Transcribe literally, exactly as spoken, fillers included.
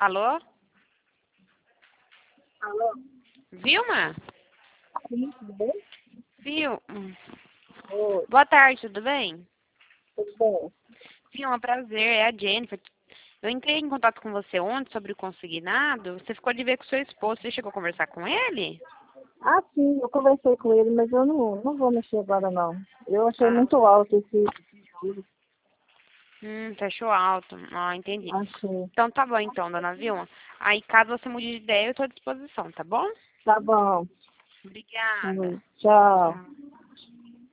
Alô? Alô? Vilma? Sim, tudo bem? Vil... hum. Oi, Boa tarde, tudo bem? tudo bem? Vilma, prazer, é a Jennifer. Eu entrei em contato com você ontem sobre o consignado. Você ficou de ver com o seu esposo. Você chegou a conversar com ele? Ah, sim, eu conversei com ele, mas eu não, não vou mexer agora, não. Eu achei Ah, muito alto esse juro. hum, fechou alto. Ah, entendi. Achei. Então tá bom então, dona Vilma. Aí caso você mude de ideia, eu estou à disposição, tá bom? Tá bom. Tá Obrigada. bom. Tchau. Tchau.